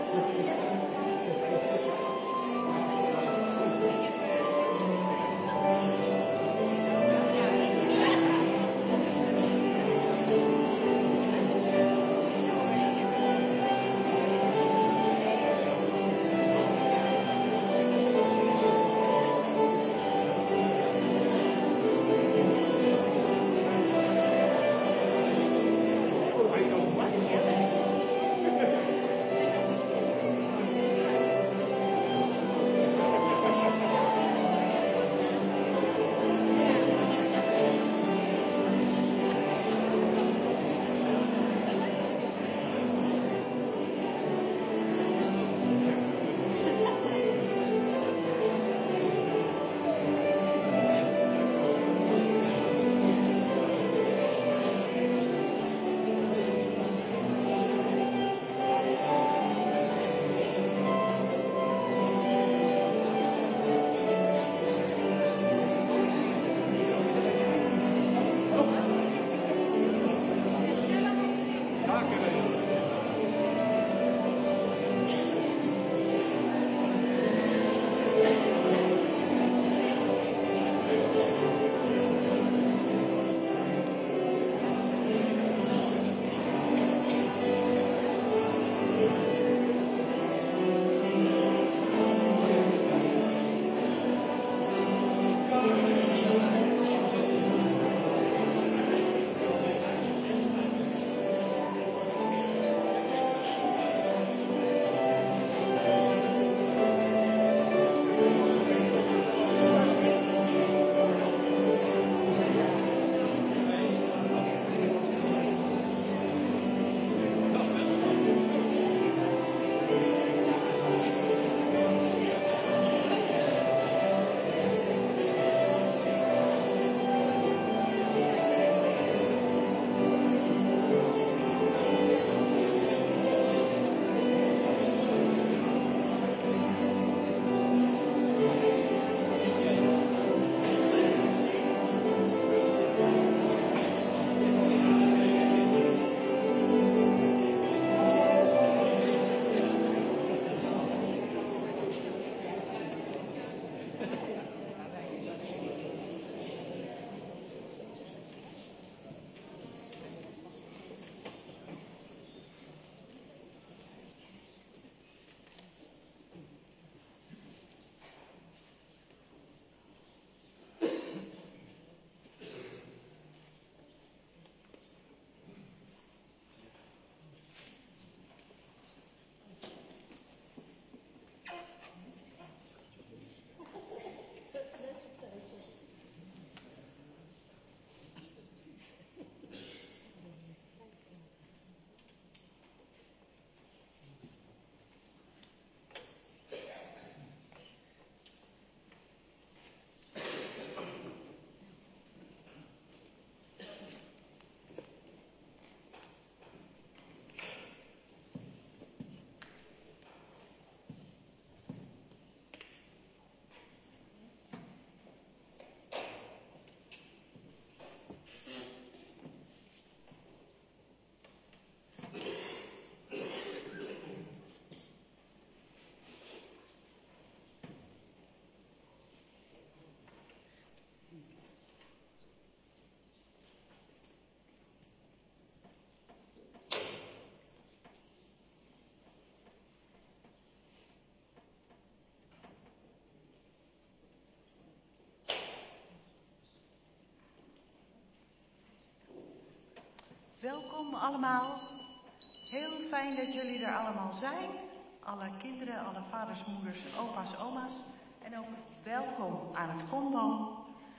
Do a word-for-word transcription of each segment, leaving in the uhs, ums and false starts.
Welkom allemaal. Heel fijn dat jullie er allemaal zijn. Alle kinderen, alle vaders, moeders, opa's, oma's. En ook welkom aan het combo.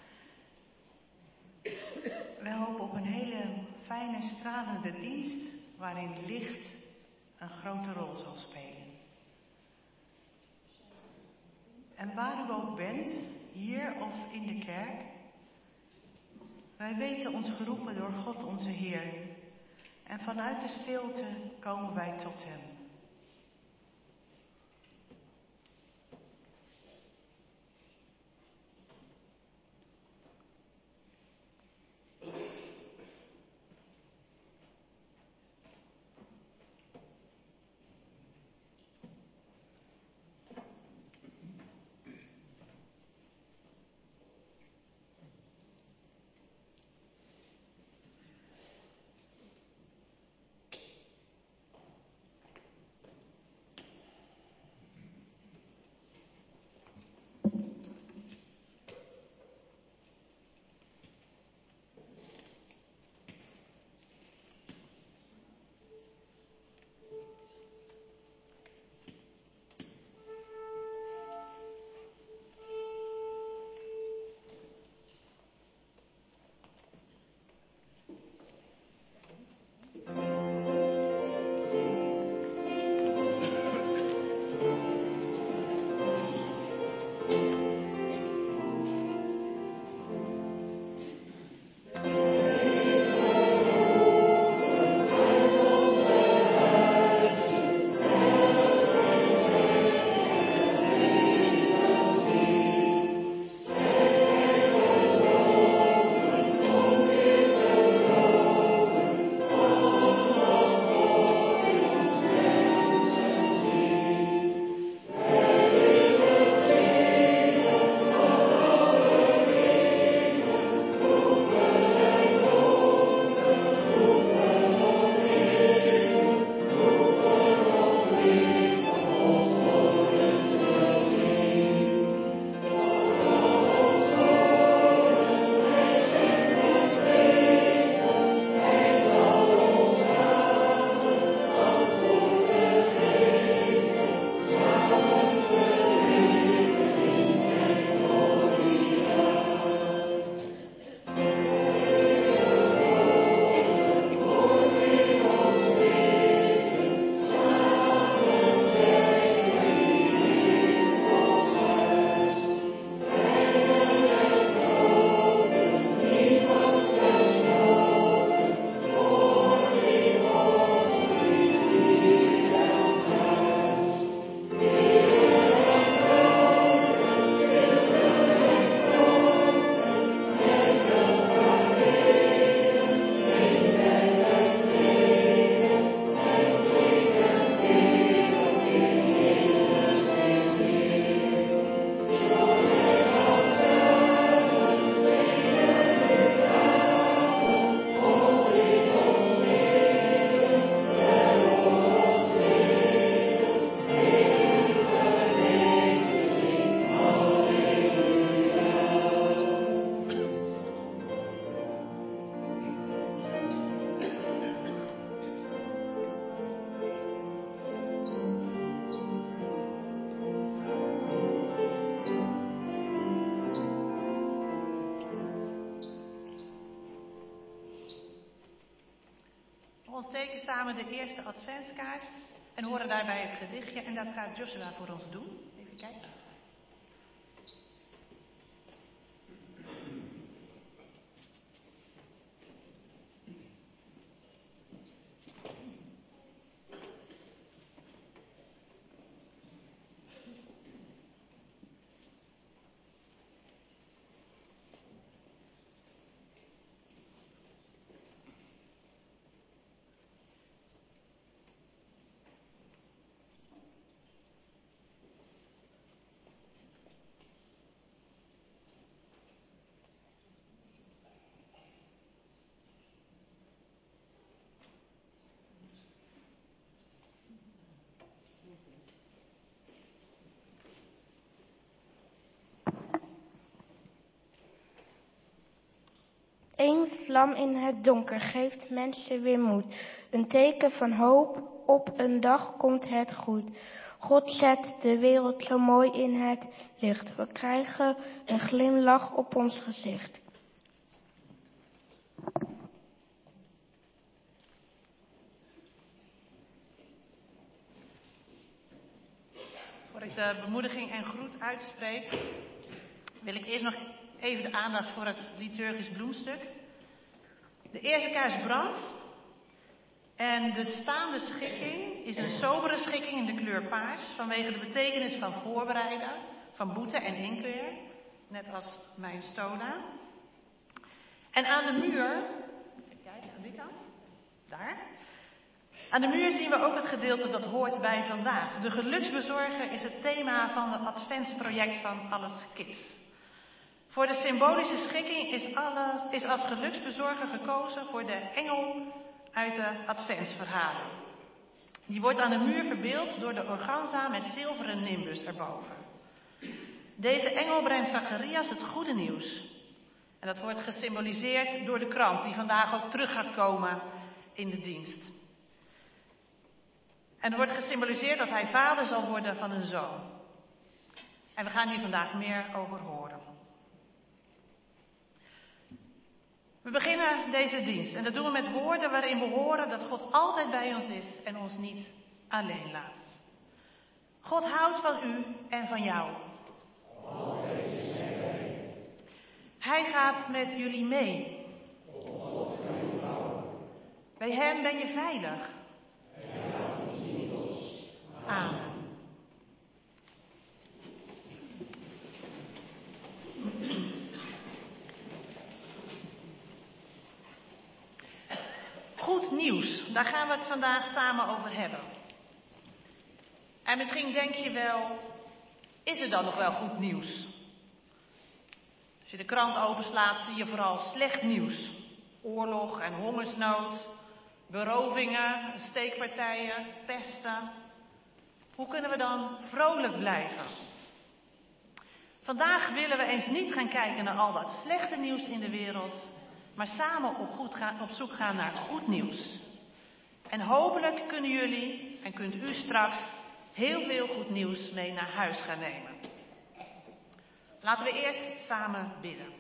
We hopen op een hele fijne, stralende dienst waarin licht een grote rol zal spelen. En waar u ook bent, hier of in de kerk, wij weten ons geroepen door God onze Heer. En vanuit de stilte komen wij tot Hem. ontsteken samen de eerste adventskaars en horen daarbij het gedichtje. En dat gaat Joshua voor ons doen. Even kijken. Eén vlam in het donker geeft mensen weer moed. Een teken van hoop, op een dag komt het goed. God zet de wereld zo mooi in het licht. We krijgen een glimlach op ons gezicht. Voor ik de bemoediging en groet uitspreek, wil ik eerst nog even de aandacht voor het liturgisch bloemstuk. De eerste kaars brandt en de staande schikking is een sobere schikking in de kleur paars vanwege de betekenis van voorbereiden, van boete en inkeer, net als mijn stola. En aan de muur, even kijken, aan die kant, daar. Aan de muur zien we ook het gedeelte dat hoort bij vandaag. De geluksbezorger is het thema van het adventsproject van Alles Kids. Voor de symbolische schikking is, alles, is als geluksbezorger gekozen voor de engel uit de adventsverhalen. Die wordt aan de muur verbeeld door de organza met zilveren nimbus erboven. Deze engel brengt Zacharias het goede nieuws. En dat wordt gesymboliseerd door de krant die vandaag ook terug gaat komen in de dienst. En er wordt gesymboliseerd dat hij vader zal worden van een zoon. En we gaan hier vandaag meer over horen. We beginnen deze dienst en dat doen we met woorden waarin we horen dat God altijd bij ons is en ons niet alleen laat. God houdt van u en van jou. Hij gaat met jullie mee. Bij hem ben je veilig. Amen. Goed nieuws, daar gaan we het vandaag samen over hebben. En misschien denk je wel, is er dan nog wel goed nieuws? Als je de krant openslaat, zie je vooral slecht nieuws. Oorlog en hongersnood, berovingen, steekpartijen, pesten. Hoe kunnen we dan vrolijk blijven? Vandaag willen we eens niet gaan kijken naar al dat slechte nieuws in de wereld, maar samen op, goed gaan, op zoek gaan naar goed nieuws. En hopelijk kunnen jullie en kunt u straks heel veel goed nieuws mee naar huis gaan nemen. Laten we eerst samen bidden.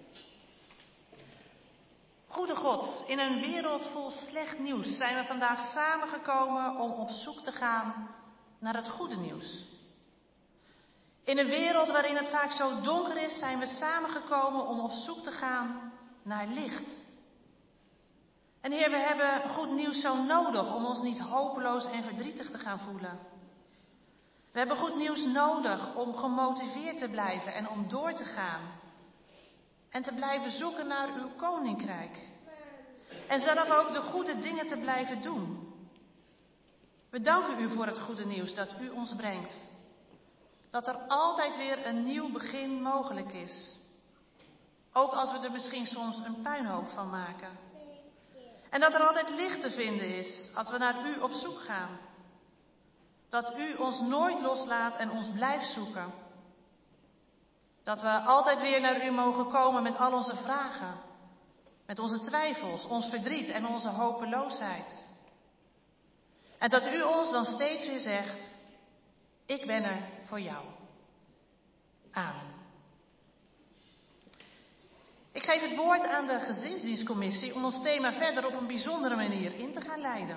Goede God, in een wereld vol slecht nieuws zijn we vandaag samengekomen om op zoek te gaan naar het goede nieuws. In een wereld waarin het vaak zo donker is, zijn we samengekomen om op zoek te gaan naar licht. En Heer, we hebben goed nieuws zo nodig om ons niet hopeloos en verdrietig te gaan voelen. We hebben goed nieuws nodig om gemotiveerd te blijven en om door te gaan. En te blijven zoeken naar uw koninkrijk. En zelf ook de goede dingen te blijven doen. We danken u voor het goede nieuws dat u ons brengt. Dat er altijd weer een nieuw begin mogelijk is. Ook als we er misschien soms een puinhoop van maken. En dat er altijd licht te vinden is als we naar u op zoek gaan. Dat u ons nooit loslaat en ons blijft zoeken. Dat we altijd weer naar u mogen komen met al onze vragen. Met onze twijfels, ons verdriet en onze hopeloosheid. En dat u ons dan steeds weer zegt, ik ben er voor jou. Amen. Ik geef het woord aan de gezinsdienstcommissie om ons thema verder op een bijzondere manier in te gaan leiden.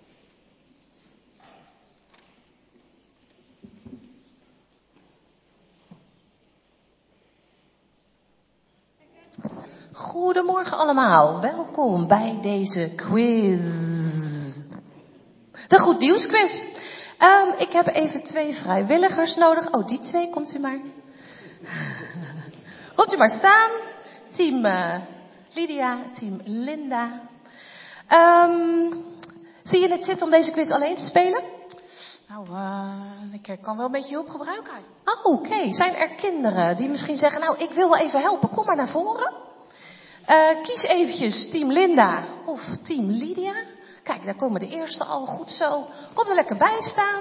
Goedemorgen allemaal, welkom bij deze quiz. De Goed Nieuws quiz. Um, ik heb even twee vrijwilligers nodig. Oh, die twee, komt u maar. Komt u maar staan. Team uh, Lydia, team Linda. Um, zie je het zitten om deze quiz alleen te spelen? Nou, uh, ik kan wel een beetje hulp gebruiken. Oh, oké. Okay. Zijn er kinderen die misschien zeggen, nou, ik wil wel even helpen, kom maar naar voren. Uh, kies eventjes team Linda of team Lydia. Kijk, daar komen de eerste al goed zo. Kom er lekker bij staan.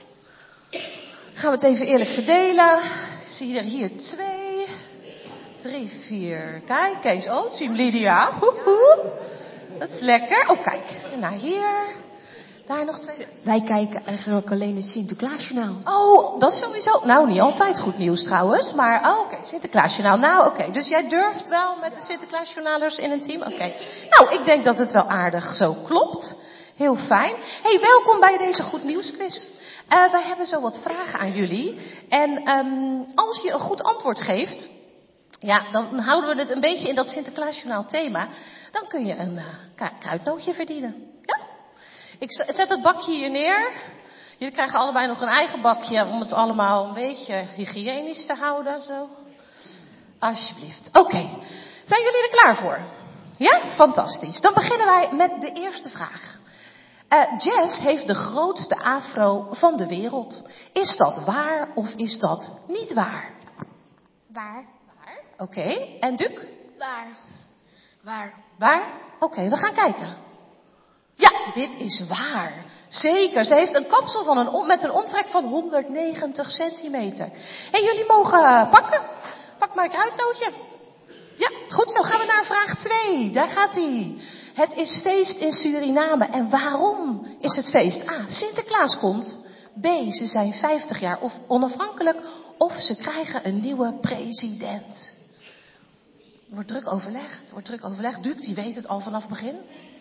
Gaan we het even eerlijk verdelen. Ik zie er hier twee, drie, vier. Kijk, eens. Oh, team Lydia. Hoehoe. Dat is lekker. Oh, kijk. En naar hier. Daar nog twee. Wij kijken eigenlijk alleen het Sinterklaasjournaal. Oh, dat is sowieso. Nou, niet altijd goed nieuws trouwens. Maar, oh, oké, okay, Sinterklaasjournaal. Nou, oké. Okay. Dus jij durft wel met de Sinterklaasjournalers in een team? Oké. Okay. Nou, ik denk dat het wel aardig zo klopt. Heel fijn. Hey, welkom bij deze Goed Nieuws quiz. Uh, wij hebben zo wat vragen aan jullie. En um, als je een goed antwoord geeft, ja, dan houden we het een beetje in dat Sinterklaasjournaal thema. Dan kun je een uh, kruidnootje verdienen. Ja? Ik zet het bakje hier neer. Jullie krijgen allebei nog een eigen bakje om het allemaal een beetje hygiënisch te houden. Zo. Alsjeblieft. Oké. Okay. Zijn jullie er klaar voor? Ja? Fantastisch. Dan beginnen wij met de eerste vraag. Uh, Jess heeft de grootste afro van de wereld. Is dat waar of is dat niet waar? Waar. Waar. Oké. Okay. En Duc? Waar. Waar. Waar? Oké, okay, we gaan kijken. Ja, dit is waar. Zeker. Ze heeft een kapsel van een, met een omtrek van honderdnegentig centimeter. En jullie mogen pakken. Pak maar een kruidnootje. Ja, goed zo. Gaan we naar vraag twee. Daar gaat hij. Het is feest in Suriname. En waarom is het feest? A. Sinterklaas komt. B. Ze zijn vijftig jaar of onafhankelijk. Of ze krijgen een nieuwe president. Wordt druk overlegd. Wordt druk overlegd. Duc, die weet het al vanaf het begin.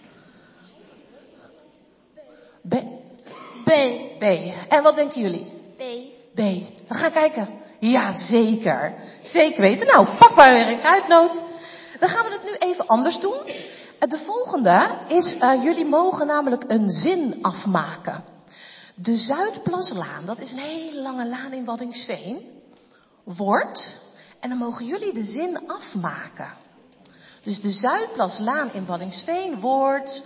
B. B. B. En wat denken jullie? B. B. We gaan kijken. Ja, zeker. Zeker weten. Nou, pak maar weer een kruidnoot. Dan gaan we het nu even anders doen. De volgende is, uh, jullie mogen namelijk een zin afmaken. De Zuidplaslaan, dat is een hele lange laan in Waddinxveen, wordt, en dan mogen jullie de zin afmaken. Dus de Zuidplaslaan in Waddinxveen wordt...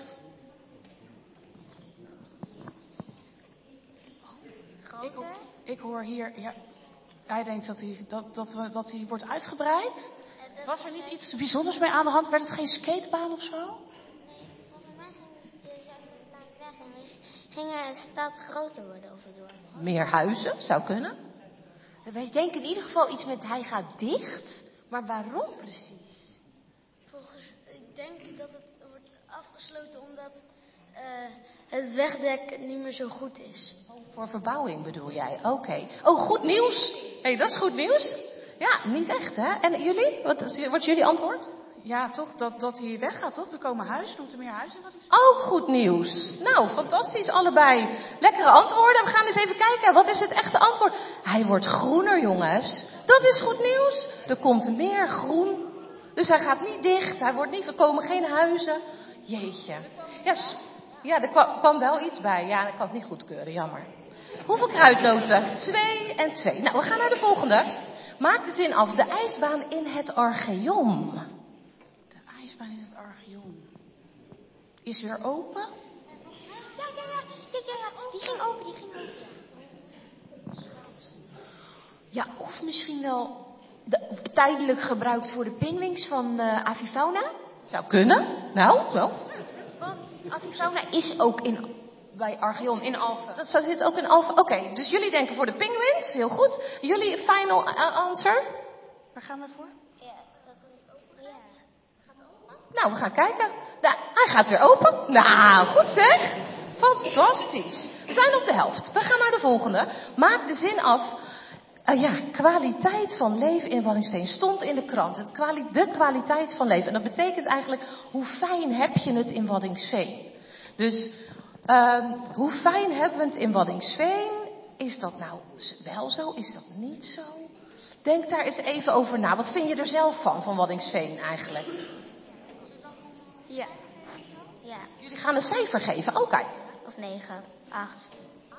Ik, ik hoor hier, ja, hij denkt dat hij, dat, dat, dat hij wordt uitgebreid. Was er niet iets bijzonders mee aan de hand? Werd het geen skatebaan of zo? Nee, volgens mij ging de Zuidplaslaan weg en ging er een stad groter worden of het dorp. Meer huizen, zou kunnen. Wij denken in ieder geval iets met hij gaat dicht, maar waarom precies? Volgens, ik denk dat het wordt afgesloten omdat uh, het wegdek niet meer zo goed is. Oh, voor verbouwing bedoel jij? Oké. Okay. Oh, goed nieuws. Hé, hey, dat is goed nieuws. Ja, niet echt, hè? En jullie? Wat is, wat is jullie antwoord? Ja, toch, dat, dat hij weggaat, toch? Er komen huizen, er moeten meer huizen. Wat is ook goed nieuws. Nou, fantastisch, allebei. Lekkere antwoorden. We gaan eens even kijken. Wat is het echte antwoord? Hij wordt groener, jongens. Dat is goed nieuws. Er komt meer groen. Dus hij gaat niet dicht. Hij wordt niet, er komen geen huizen. Jeetje. Ja, ja er kwam, kwam wel iets bij. Ja, ik kan het niet goedkeuren, jammer. Hoeveel kruidnoten? Twee en twee. Nou, we gaan naar de volgende. Maak de zin af. De ijsbaan in het Archeon. De ijsbaan in het Archeon. Is weer open? Ja, ja, ja. ja, ja, ja. Die ging open, die ging open. Ja, of misschien wel de, tijdelijk gebruikt voor de pinguïns van uh, Avifauna. Zou kunnen. Nou, wel. Want Avifauna is ook in... bij Archeon in Alphen. Dat zit ook in Alphen. Oké, okay, dus jullie denken voor de penguins. Heel goed. Jullie final answer? Waar gaan we voor? Ja, dat het open gaat. Gaat het open? Nou, we gaan kijken. Nou, hij gaat weer open. Nou, goed zeg. Fantastisch. We zijn op de helft. We gaan naar de volgende. Maak de zin af. Uh, ja, kwaliteit van leven in Waddinxveen stond in de krant. Het kwali- de kwaliteit van leven. En dat betekent eigenlijk, hoe fijn heb je het in Waddinxveen? Dus, uh, hoe fijn hebben we het in Waddinxveen? Is dat nou wel zo? Is dat niet zo? Denk daar eens even over na. Wat vind je er zelf van, van Waddinxveen eigenlijk? Ja. Ja. Jullie gaan een cijfer geven. Oh, kijk. Of negen. Acht.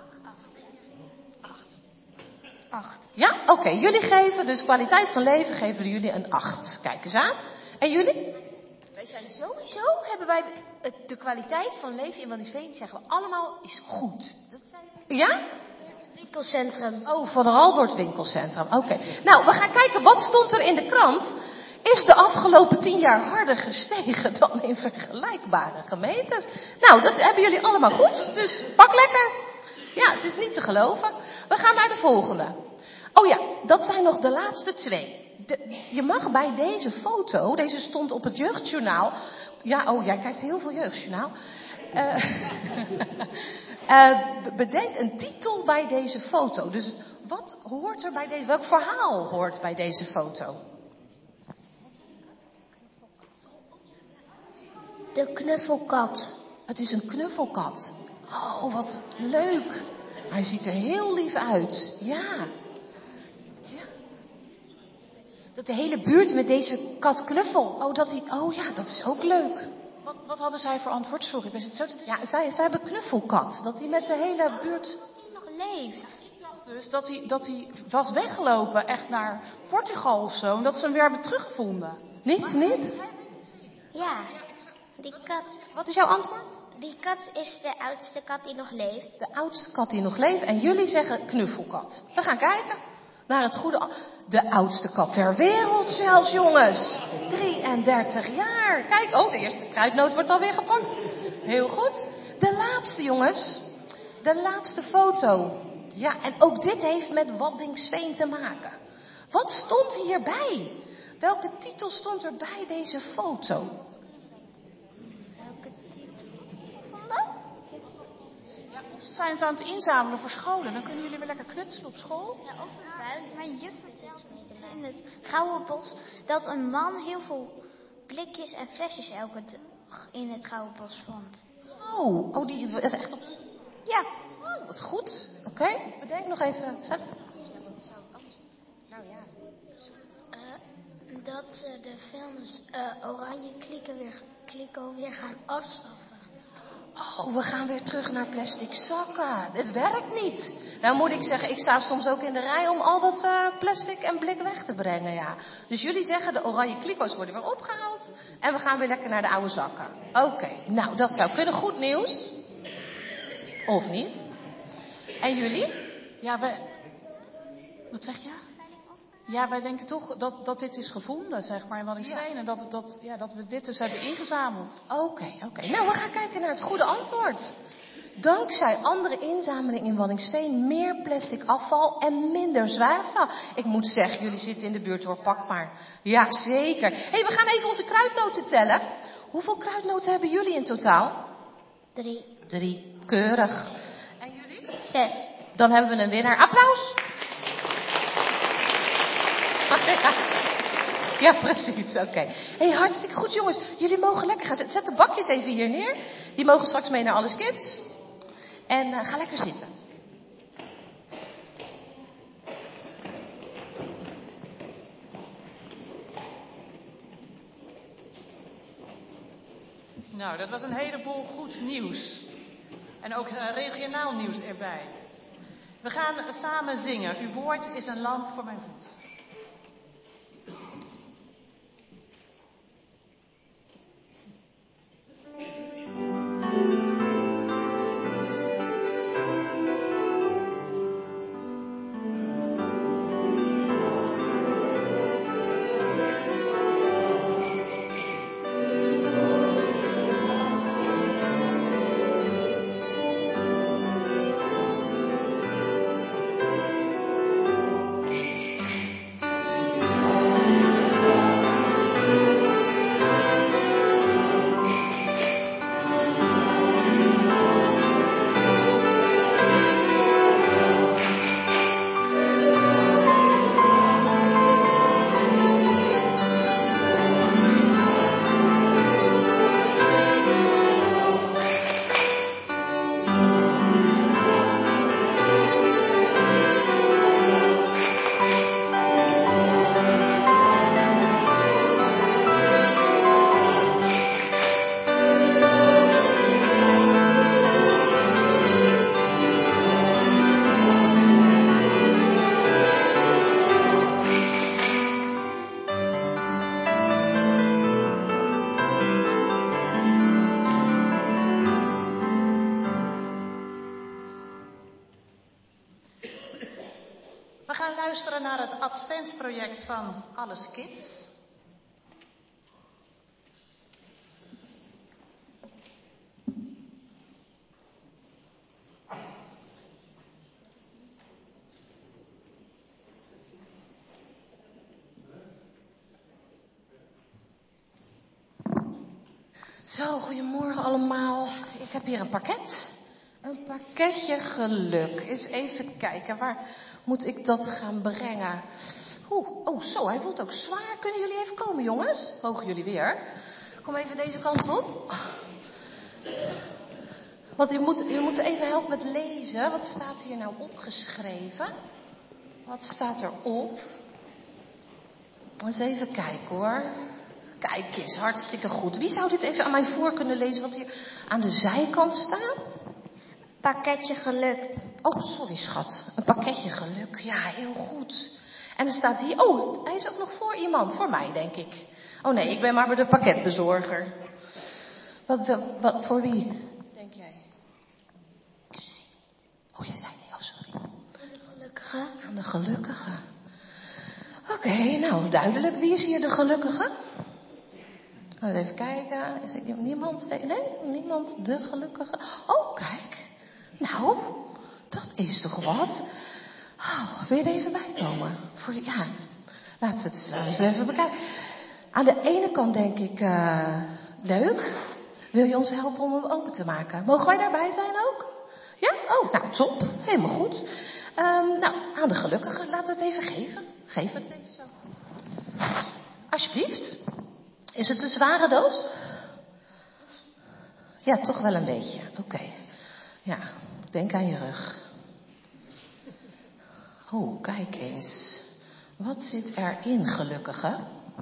Acht. Ja, oké. Okay. Jullie geven dus kwaliteit van leven, geven jullie een acht. Kijk eens aan. En jullie? Wij zijn sowieso, hebben wij de, de kwaliteit van leven in Waddinxveen, zeggen we allemaal, is goed. Dat zijn... Ja? Winkelcentrum. Oh, vooral door het winkelcentrum. Oké. Okay. Nou, we gaan kijken, wat stond er in de krant? Is de afgelopen tien jaar harder gestegen dan in vergelijkbare gemeentes? Nou, dat hebben jullie allemaal goed. Dus pak lekker. Ja, het is niet te geloven. We gaan naar de volgende. Oh ja, dat zijn nog de laatste twee. De, je mag bij deze foto, deze stond op het Jeugdjournaal. Ja, oh, jij kijkt heel veel Jeugdjournaal. Uh, uh, bedenk een titel bij deze foto. Dus wat hoort er bij deze, welk verhaal hoort bij deze foto? De knuffelkat. Het is een knuffelkat. Oh, wat leuk. Hij ziet er heel lief uit. Ja. Ja. Dat de hele buurt met deze kat knuffel. Oh, dat hij, oh ja, dat is ook leuk. Wat, wat hadden zij voor antwoord? Sorry, ik ben het zo te... Ja, zij, zij hebben knuffelkat. Dat hij met de hele buurt... Die nog leeft. Ik dacht dus dat hij, dat hij was weggelopen, echt naar Portugal of zo. En dat ze hem weer hebben teruggevonden. Niet, niet? Ja. Die kat. Wat is jouw antwoord? Die kat is de oudste kat die nog leeft. De oudste kat die nog leeft. En jullie zeggen knuffelkat. We gaan kijken naar het goede... De oudste kat ter wereld zelfs, jongens. drieëndertig jaar. Kijk, oh, de eerste kruidnoot wordt alweer gepakt. Heel goed. De laatste, jongens. De laatste foto. Ja, en ook dit heeft met Waddinxveen te maken. Wat stond hierbij? Welke titel stond er bij deze foto? Ze zijn het aan het inzamelen voor scholen. Dan kunnen jullie weer lekker knutselen op school. Ja, over vuil. Mijn juf vertelde me in het Gouden Bos dat een man heel veel blikjes en flesjes elke dag in het Gouden Bos vond. Oh, oh die is echt op... Ja. Oh, wat goed. Oké, okay. Bedenk nog even verder. Ja, wat zou het anders zijn? Nou ja. Uh, dat ze de vuilnis uh, oranje klikken weer, kliko weer gaan afschaffen. Oh, we gaan weer terug naar plastic zakken. Dit werkt niet. Nou moet ik zeggen, ik sta soms ook in de rij om al dat uh, plastic en blik weg te brengen, ja. Dus jullie zeggen, de oranje kliko's worden weer opgehaald. En we gaan weer lekker naar de oude zakken. Oké, okay. Nou dat zou kunnen. Goed nieuws. Of niet? En jullie? Ja, wij... Wat zeg je? Ja, wij denken toch dat, dat dit is gevonden, zeg maar, in Waddinxveen. En dat, dat, ja, dat we dit dus hebben ingezameld. Oké, okay, oké. Okay. Nou, we gaan kijken naar het goede antwoord. Dankzij andere inzameling in Waddinxveen meer plastic afval en minder zwerfvuil. Ik moet zeggen, jullie zitten in de buurt hoor, pak maar. Ja, zeker. Hé, hey, we gaan even onze kruidnoten tellen. Hoeveel kruidnoten hebben jullie in totaal? Drie. Drie, keurig. En jullie? Zes. Dan hebben we een winnaar. Applaus. Ja, precies. Oké. Okay. Hey, hartstikke goed, jongens. Jullie mogen lekker gaan zitten. Zet de bakjes even hier neer. Die mogen straks mee naar Alles Kids. En uh, ga lekker zitten. Nou, dat was een heleboel goed nieuws. En ook uh, regionaal nieuws erbij. We gaan samen zingen. Uw woord is een lamp voor mijn voet. We gaan luisteren naar het adventsproject van Alles Kids. Zo, goedemorgen allemaal. Ik heb hier een pakket. Een pakketje geluk. Eens even kijken, waar moet ik dat gaan brengen? Oeh, oh zo, hij voelt ook zwaar. Kunnen jullie even komen, jongens? Mogen jullie weer? Kom even deze kant op. Want u moet, u moet even helpen met lezen. Wat staat hier nou opgeschreven? Wat staat erop? Eens even kijken hoor. Kijk eens, hartstikke goed. Wie zou dit even aan mij voor kunnen lezen wat hier aan de zijkant staat? Pakketje geluk. Oh, sorry schat. Een pakketje geluk. Ja, heel goed. En er staat hier... Oh, hij is ook nog voor iemand. Voor mij, denk ik. Oh nee, ik ben maar de pakketbezorger. Wat, wat, wat voor wie? Denk jij? Ik zei niet. Oh, jij zei niet. Oh, sorry. Aan de gelukkige. Aan de gelukkige. Oké, okay, nou duidelijk. Wie is hier de gelukkige? Even kijken. Is er niemand? Nee, niemand de gelukkige. Oh, kijk. Nou, dat is toch wat. Oh, wil je er even bij komen? Voor, ja, laten we het eens even bekijken. Aan de ene kant denk ik, uh, leuk. Wil je ons helpen om hem open te maken? Mogen wij daarbij zijn ook? Ja? Oh, nou, top. Helemaal goed. Um, nou, aan de gelukkige. Laten we het even geven. Geef het even zo. Alsjeblieft. Is het een zware doos? Ja, toch wel een beetje. Oké. Okay. Ja, denk aan je rug. Oh, kijk eens. Wat zit erin, gelukkige?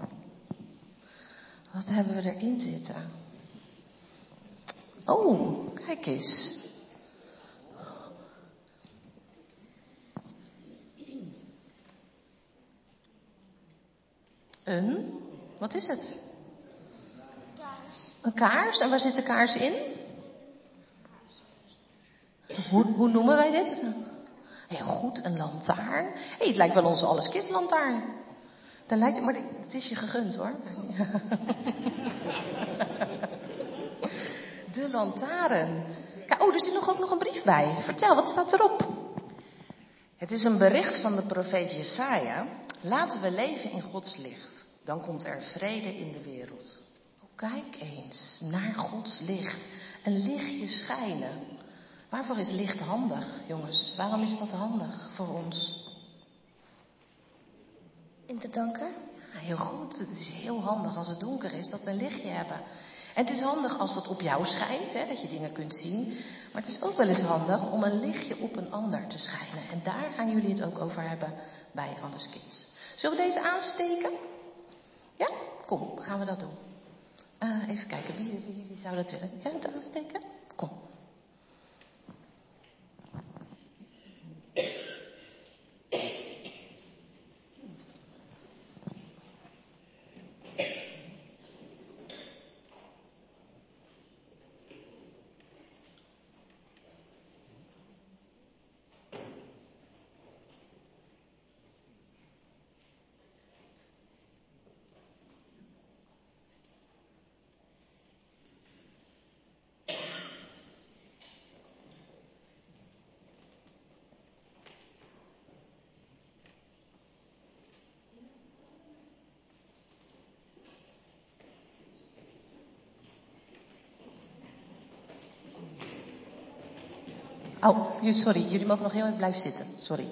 Wat hebben we erin zitten? Oh, kijk eens. Een? Wat is het? Een kaars. En waar zit de kaars in? Hoe, hoe noemen wij dit? Heel goed, een lantaarn. Hé, hey, het lijkt wel onze Alles Kids lantaarn. Dan lijkt het, maar het is je gegund hoor. De lantaarn. Kijk, oh, er zit nog ook nog een brief bij. Vertel, wat staat erop? Het is een bericht van de profeet Jesaja. Laten we leven in Gods licht. Dan komt er vrede in de wereld. Kijk eens, naar Gods licht. Een lichtje schijnen. Waarvoor is licht handig, jongens? Waarom is dat handig voor ons? In het donker? Ja, heel goed. Het is heel handig als het donker is, dat we een lichtje hebben. En het is handig als dat op jou schijnt, hè, dat je dingen kunt zien. Maar het is ook wel eens handig om een lichtje op een ander te schijnen. En daar gaan jullie het ook over hebben bij Alles Kids. Zullen we deze aansteken? Ja? Kom, gaan we dat doen. Uh, even kijken, wie, wie, wie zou dat willen? Jij het aansteken? Kom. Oh, sorry. Jullie mogen nog heel even blijven zitten. Sorry.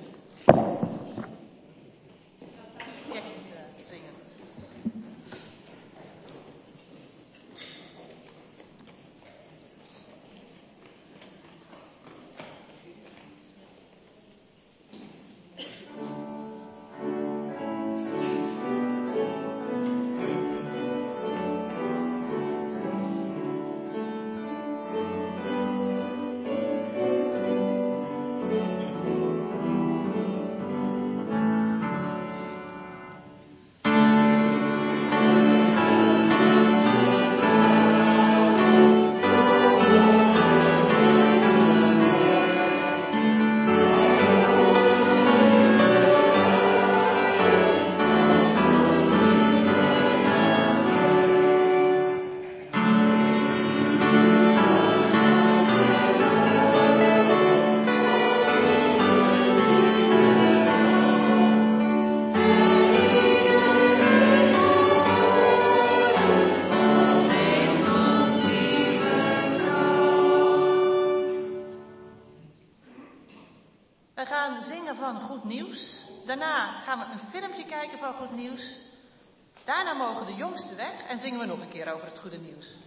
gaan zingen van Goed Nieuws. Daarna gaan we een filmpje kijken van Goed Nieuws. Daarna mogen de jongsten weg en zingen we nog een keer over het goede nieuws.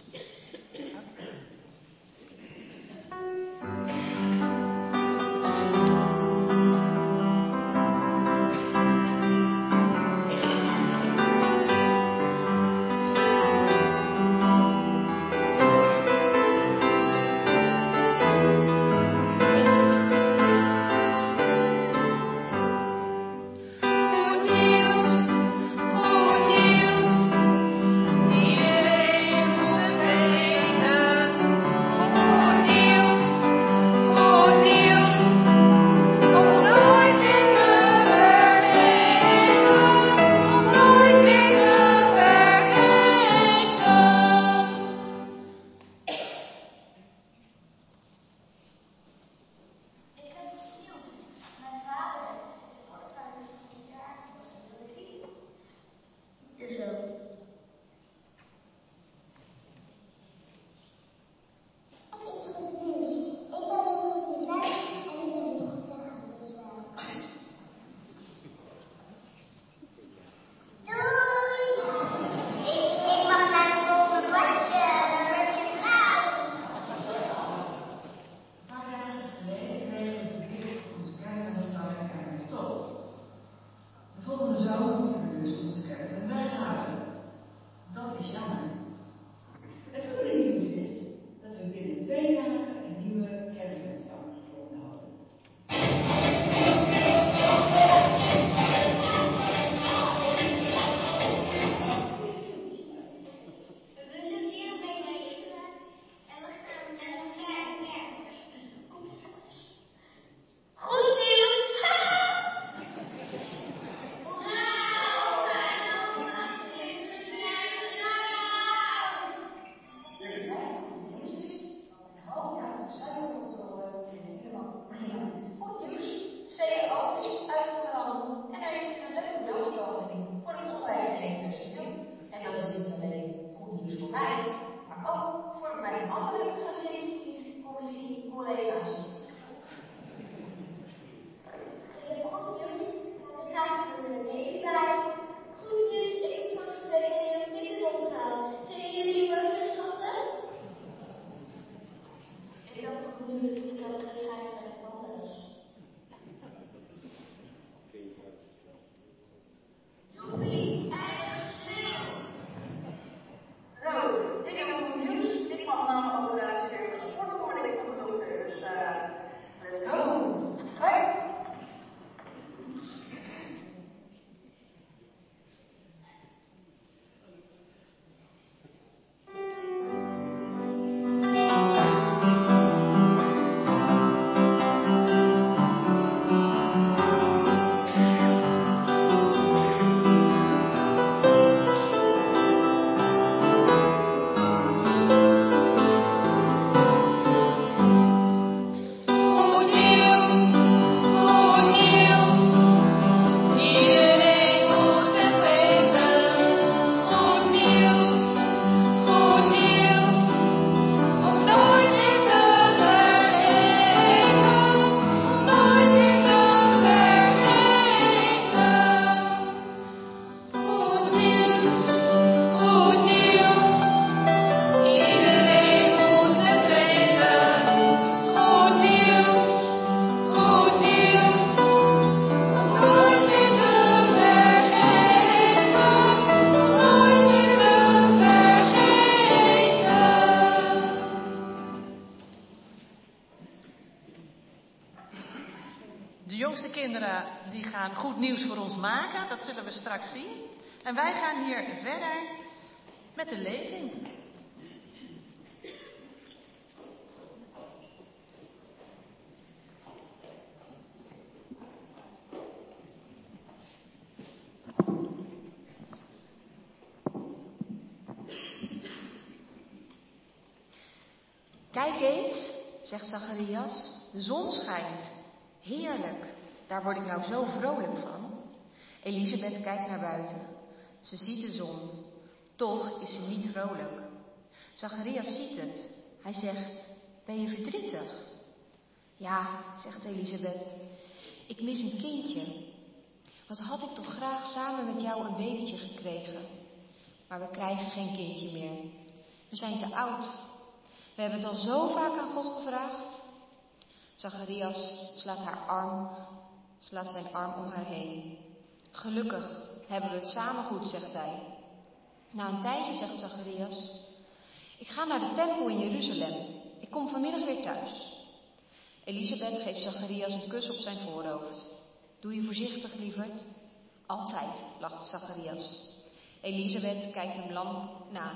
Die gaan goed nieuws voor ons maken, dat zullen we straks zien. En wij gaan hier verder met de lezing. Kijk eens, zegt Zacharias, de zon schijnt. Heerlijk, daar word ik nou zo vrolijk van. Elisabeth kijkt naar buiten. Ze ziet de zon. Toch is ze niet vrolijk. Zacharias ziet het. Hij zegt, ben je verdrietig? Ja, zegt Elisabeth. Ik mis een kindje. Wat had ik toch graag samen met jou een babytje gekregen. Maar we krijgen geen kindje meer. We zijn te oud. We hebben het al zo vaak aan God gevraagd. Zacharias slaat haar arm, slaat zijn arm om haar heen. Gelukkig hebben we het samen goed, zegt hij. Na een tijdje zegt Zacharias: ik ga naar de tempel in Jeruzalem. Ik kom vanmiddag weer thuis. Elisabeth geeft Zacharias een kus op zijn voorhoofd. Doe je voorzichtig, lieverd. Altijd, lacht Zacharias. Elisabeth kijkt hem lang na.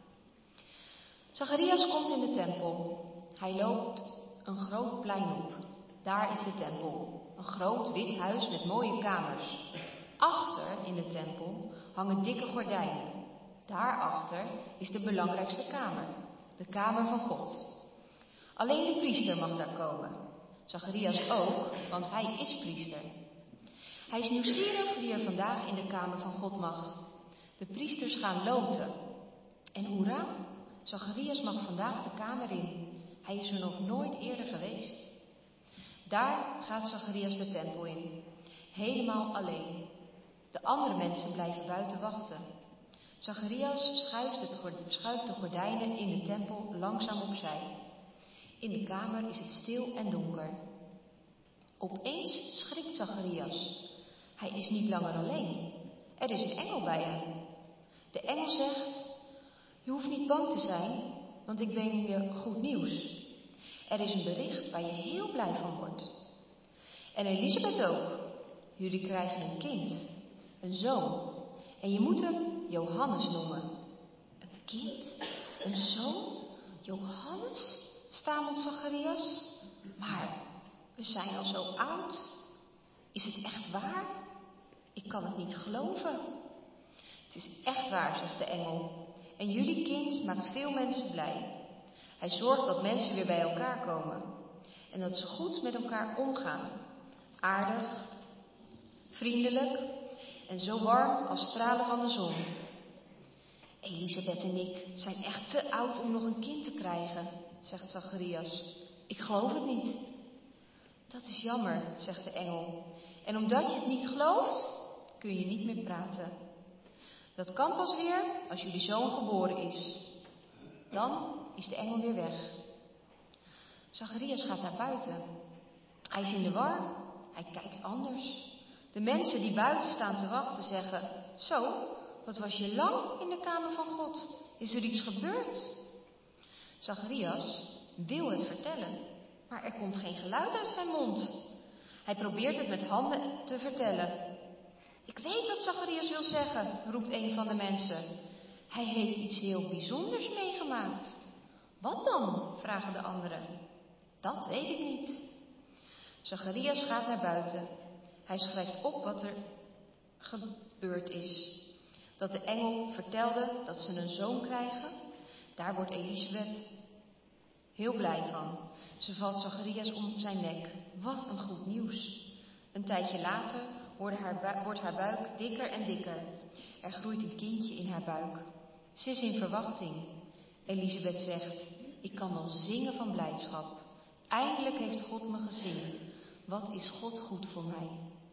Zacharias komt in de tempel. Hij loopt een groot plein op. Daar is de tempel. Een groot wit huis met mooie kamers. Achter in de tempel hangen dikke gordijnen. Daarachter is de belangrijkste kamer. De kamer van God. Alleen de priester mag daar komen. Zacharias ook, want hij is priester. Hij is nieuwsgierig wie er vandaag in de kamer van God mag. De priesters gaan loten. En hoera, Zacharias mag vandaag de kamer in. Hij is er nog nooit eerder geweest. Daar gaat Zacharias de tempel in. Helemaal alleen. De andere mensen blijven buiten wachten. Zacharias schuift, het, schuift de gordijnen in de tempel langzaam opzij. In de kamer is het stil en donker. Opeens schrikt Zacharias. Hij is niet langer alleen. Er is een engel bij hem. De engel zegt: je hoeft niet bang te zijn, want ik breng je goed nieuws. Er is een bericht waar je heel blij van wordt. En Elisabeth ook. Jullie krijgen een kind, een zoon. En je moet hem Johannes noemen. Een kind? Een zoon? Johannes? Stamelt Zacharias. Maar we zijn al zo oud. Is het echt waar? Ik kan het niet geloven. Het is echt waar, zegt de engel. En jullie kind maakt veel mensen blij. Hij zorgt dat mensen weer bij elkaar komen. En dat ze goed met elkaar omgaan. Aardig, vriendelijk en zo warm als stralen van de zon. Elisabeth en ik zijn echt te oud om nog een kind te krijgen, zegt Zacharias. Ik geloof het niet. Dat is jammer, zegt de engel. En omdat je het niet gelooft, kun je niet meer praten. Dat kan pas weer als jullie zoon geboren is. Dan is de engel weer weg. Zacharias gaat naar buiten. Hij is in de war. Hij kijkt anders. De mensen die buiten staan te wachten zeggen: zo, wat was je lang in de kamer van God? Is er iets gebeurd? Zacharias wil het vertellen, maar er komt geen geluid uit zijn mond. Hij probeert het met handen te vertellen. Ik weet wat Zacharias wil zeggen, roept een van de mensen. Hij heeft iets heel bijzonders meegemaakt. Wat dan? Vragen de anderen. Dat weet ik niet. Zacharias gaat naar buiten. Hij schrijft op wat er gebeurd is. Dat de engel vertelde dat ze een zoon krijgen. Daar wordt Elisabeth heel blij van. Ze valt Zacharias om zijn nek. Wat een goed nieuws. Een tijdje later wordt haar, bu- wordt haar buik dikker en dikker. Er groeit een kindje in haar buik. Ze is in verwachting. Elisabeth zegt: ik kan wel zingen van blijdschap. Eindelijk heeft God me gezien. Wat is God goed voor mij.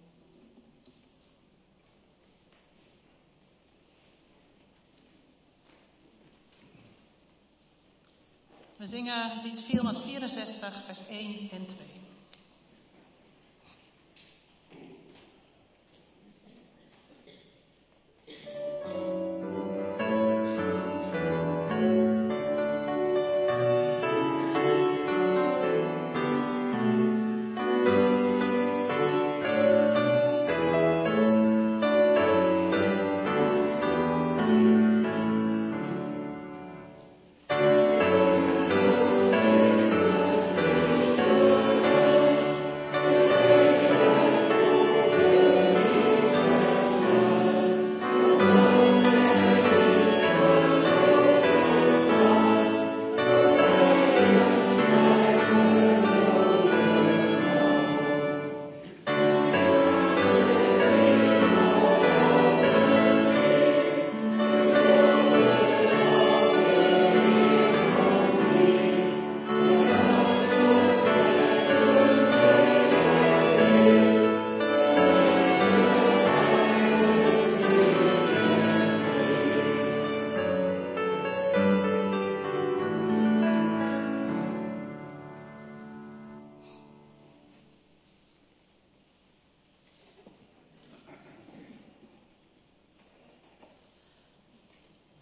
We zingen lied vierhonderdvierenzestig, vers één en twee. Thank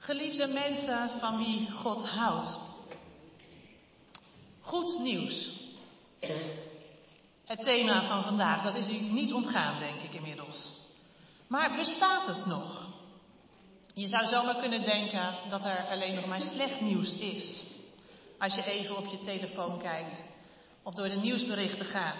Geliefde mensen van wie God houdt. Goed nieuws. Het thema van vandaag, dat is u niet ontgaan, denk ik inmiddels. Maar bestaat het nog? Je zou zomaar kunnen denken dat er alleen nog maar slecht nieuws is. Als je even op je telefoon kijkt of door de nieuwsberichten gaat.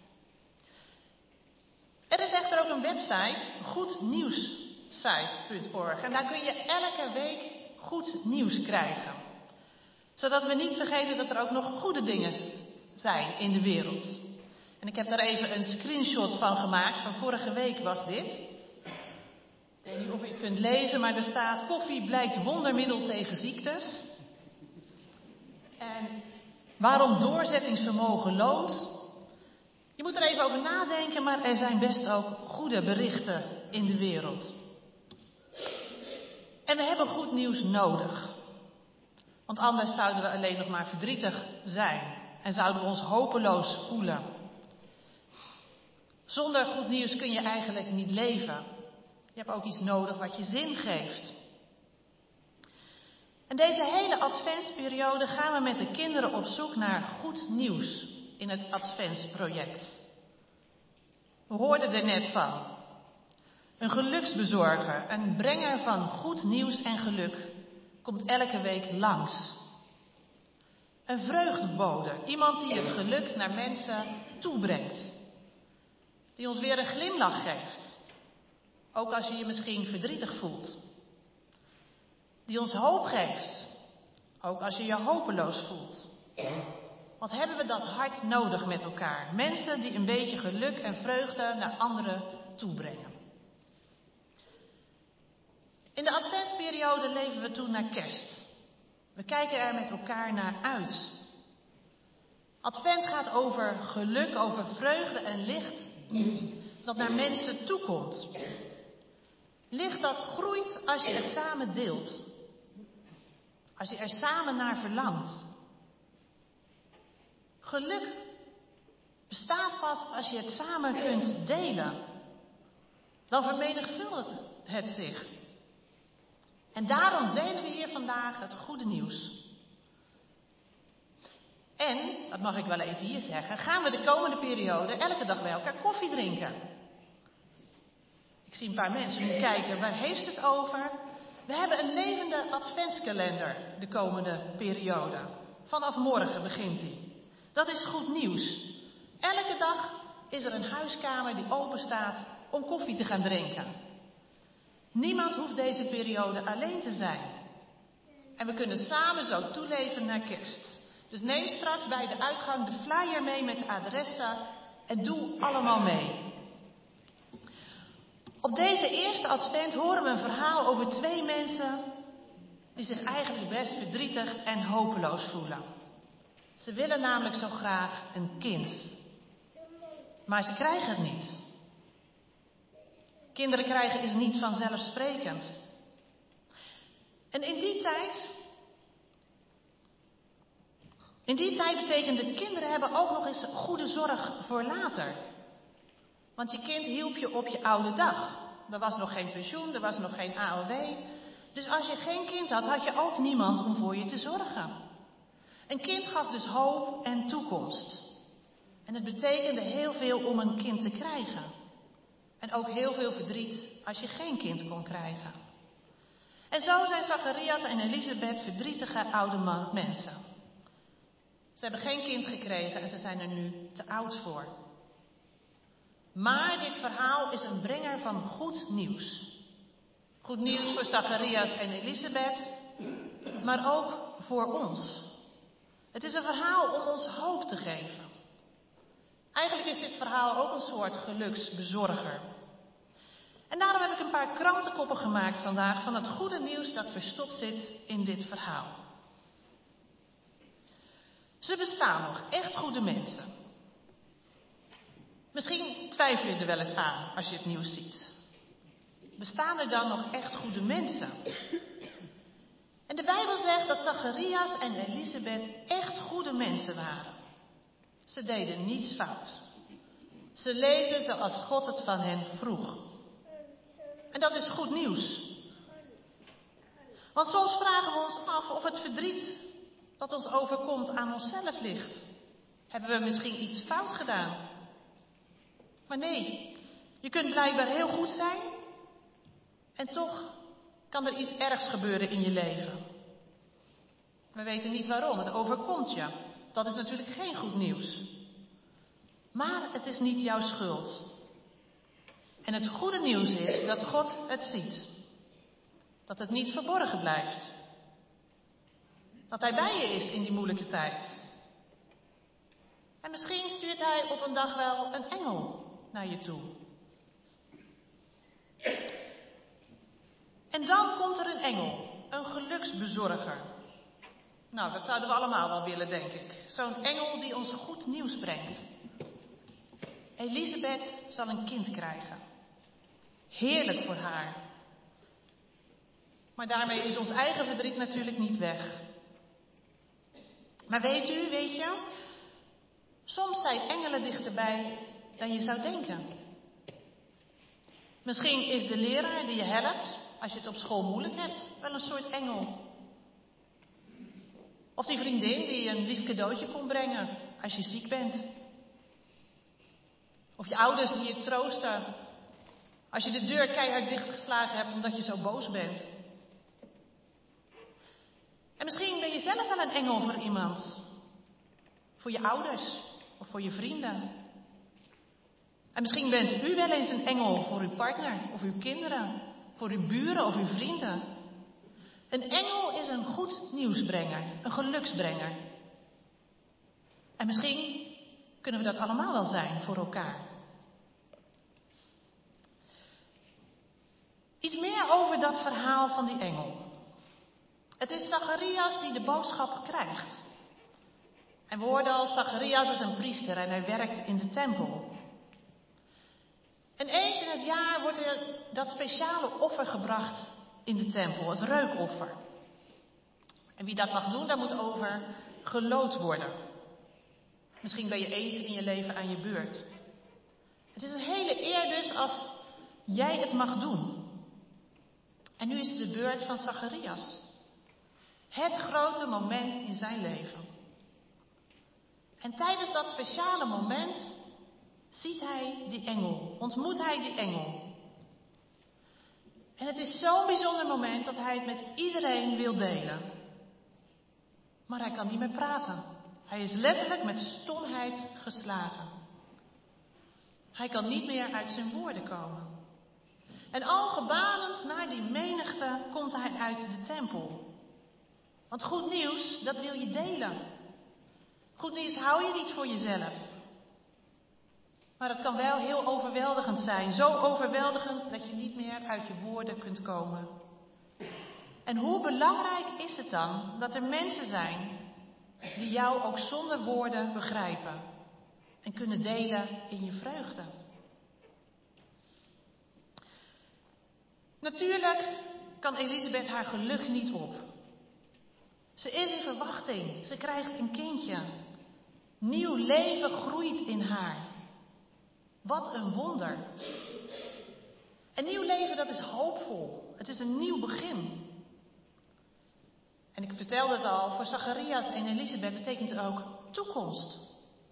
Er is echter ook een website, goednieuwssite punt org. En daar kun je elke week goed nieuws krijgen. Zodat we niet vergeten dat er ook nog goede dingen zijn in de wereld. En ik heb daar even een screenshot van gemaakt. Van vorige week was dit. Ik weet niet of je het kunt lezen, maar er staat: koffie blijkt wondermiddel tegen ziektes. En waarom doorzettingsvermogen loont. Je moet er even over nadenken, maar er zijn best ook goede berichten in de wereld. En we hebben goed nieuws nodig. Want anders zouden we alleen nog maar verdrietig zijn. En zouden we ons hopeloos voelen. Zonder goed nieuws kun je eigenlijk niet leven. Je hebt ook iets nodig wat je zin geeft. En deze hele adventsperiode gaan we met de kinderen op zoek naar goed nieuws in het adventsproject. We hoorden er net van. Een geluksbezorger, een brenger van goed nieuws en geluk, komt elke week langs. Een vreugdebode, iemand die het geluk naar mensen toebrengt. Die ons weer een glimlach geeft. Ook als je je misschien verdrietig voelt. Die ons hoop geeft. Ook als je je hopeloos voelt. Wat hebben we dat hard nodig met elkaar? Mensen die een beetje geluk en vreugde naar anderen toebrengen. In de adventsperiode leven we toe naar kerst. We kijken er met elkaar naar uit. Advent gaat over geluk, over vreugde en licht dat naar mensen toekomt. Licht dat groeit als je het samen deelt. Als je er samen naar verlangt. Geluk bestaat pas als je het samen kunt delen. Dan vermenigvuldigt het zich. En daarom delen we hier vandaag het goede nieuws. En, dat mag ik wel even hier zeggen, gaan we de komende periode elke dag bij elkaar koffie drinken. Ik zie een paar mensen nu kijken, waar heeft het over? We hebben een levende adventskalender de komende periode. Vanaf morgen begint die. Dat is goed nieuws. Elke dag is er een huiskamer die open staat om koffie te gaan drinken. Niemand hoeft deze periode alleen te zijn. En we kunnen samen zo toeleven naar kerst. Dus neem straks bij de uitgang de flyer mee met de adressen en doe allemaal mee. Op deze eerste advent horen we een verhaal over twee mensen die zich eigenlijk best verdrietig en hopeloos voelen. Ze willen namelijk zo graag een kind. Maar ze krijgen het niet. Kinderen krijgen is niet vanzelfsprekend. En in die tijd... In die tijd betekende kinderen hebben ook nog eens goede zorg voor later. Want je kind hielp je op je oude dag. Er was nog geen pensioen, er was nog geen A O W. Dus als je geen kind had, had je ook niemand om voor je te zorgen. Een kind gaf dus hoop en toekomst. En het betekende heel veel om een kind te krijgen. En ook heel veel verdriet als je geen kind kon krijgen. En zo zijn Zacharias en Elisabeth verdrietige oude mensen. Ze hebben geen kind gekregen en ze zijn er nu te oud voor. Maar dit verhaal is een brenger van goed nieuws. Goed nieuws voor Zacharias en Elisabeth, maar ook voor ons. Het is een verhaal om ons hoop te geven. Eigenlijk is dit verhaal ook een soort geluksbezorger. En daarom heb ik een paar krantenkoppen gemaakt vandaag van het goede nieuws dat verstopt zit in dit verhaal. Ze bestaan nog, echt goede mensen. Misschien twijfel je er wel eens aan als je het nieuws ziet. Bestaan er dan nog echt goede mensen? En de Bijbel zegt dat Zacharias en Elisabeth echt goede mensen waren. Ze deden niets fout. Ze leefden zoals God het van hen vroeg. En dat is goed nieuws. Want soms vragen we ons af of het verdriet dat ons overkomt aan onszelf ligt. Hebben we misschien iets fout gedaan? Maar nee, je kunt blijkbaar heel goed zijn en toch kan er iets ergs gebeuren in je leven. We weten niet waarom, het overkomt je. Dat is natuurlijk geen goed nieuws. Maar het is niet jouw schuld. En het goede nieuws is dat God het ziet. Dat het niet verborgen blijft. Dat Hij bij je is in die moeilijke tijd. En misschien stuurt Hij op een dag wel een engel naar je toe. En dan komt er een engel, een geluksbezorger. Nou, dat zouden we allemaal wel willen, denk ik. Zo'n engel die ons goed nieuws brengt. Elisabeth zal een kind krijgen. Heerlijk voor haar. Maar daarmee is ons eigen verdriet natuurlijk niet weg. Maar weet u, weet je, soms zijn engelen dichterbij dan je zou denken. Misschien is de leraar die je helpt, als je het op school moeilijk hebt, wel een soort engel. Of die vriendin die je een lief cadeautje komt brengen als je ziek bent. Of je ouders die je troosten als je de deur keihard dichtgeslagen hebt omdat je zo boos bent. En misschien ben je zelf wel een engel voor iemand. Voor je ouders of voor je vrienden. En misschien bent u wel eens een engel voor uw partner of uw kinderen. Voor uw buren of uw vrienden. Een engel is een goed nieuwsbrenger, een geluksbrenger. En misschien kunnen we dat allemaal wel zijn voor elkaar. Iets meer over dat verhaal van die engel. Het is Zacharias die de boodschap krijgt. En we hoorden al, Zacharias is een priester en hij werkt in de tempel. En eens in het jaar wordt er dat speciale offer gebracht in de tempel, het reukoffer. En wie dat mag doen, daar moet over geloot worden. Misschien ben je eens in je leven aan je beurt. Het is een hele eer dus als jij het mag doen. En nu is het de beurt van Zacharias. Het grote moment in zijn leven. En tijdens dat speciale moment ziet hij die engel, ontmoet hij die engel. En het is zo'n bijzonder moment dat hij het met iedereen wil delen. Maar hij kan niet meer praten. Hij is letterlijk met stomheid geslagen. Hij kan niet meer uit zijn woorden komen. En al gebarend naar die menigte komt hij uit de tempel. Want goed nieuws, dat wil je delen. Goed nieuws hou je niet voor jezelf. Maar het kan wel heel overweldigend zijn. Zo overweldigend dat je niet meer uit je woorden kunt komen. En hoe belangrijk is het dan dat er mensen zijn die jou ook zonder woorden begrijpen. En kunnen delen in je vreugde. Natuurlijk kan Elisabeth haar geluk niet op. Ze is in verwachting. Ze krijgt een kindje. Nieuw leven groeit in haar. Wat een wonder. Een nieuw leven, dat is hoopvol. Het is een nieuw begin. En ik vertelde het al, voor Zacharias en Elisabeth betekent het ook toekomst.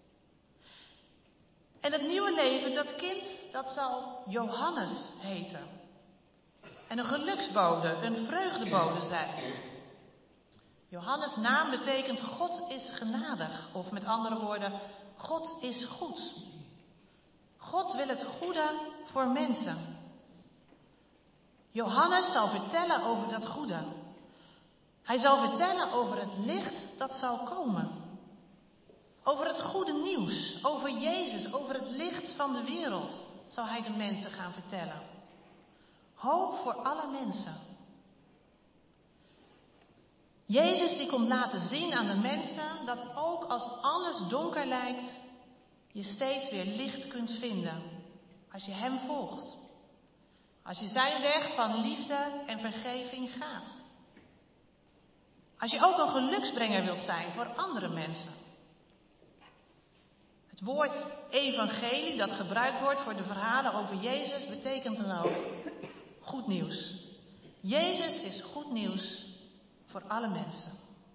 En het nieuwe leven, dat kind, dat zal Johannes heten. En een geluksbode, een vreugdebode zijn. Johannes' naam betekent God is genadig. Of met andere woorden, God is goed. God wil het goede voor mensen. Johannes zal vertellen over dat goede. Hij zal vertellen over het licht dat zal komen. Over het goede nieuws, over Jezus, over het licht van de wereld zal hij de mensen gaan vertellen. Hoop voor alle mensen. Jezus die komt laten zien aan de mensen dat ook als alles donker lijkt, je steeds weer licht kunt vinden. Als je hem volgt. Als je zijn weg van liefde en vergeving gaat. Als je ook een geluksbrenger wilt zijn voor andere mensen. Het woord evangelie dat gebruikt wordt voor de verhalen over Jezus betekent dan ook goed nieuws. Jezus is goed nieuws voor alle mensen.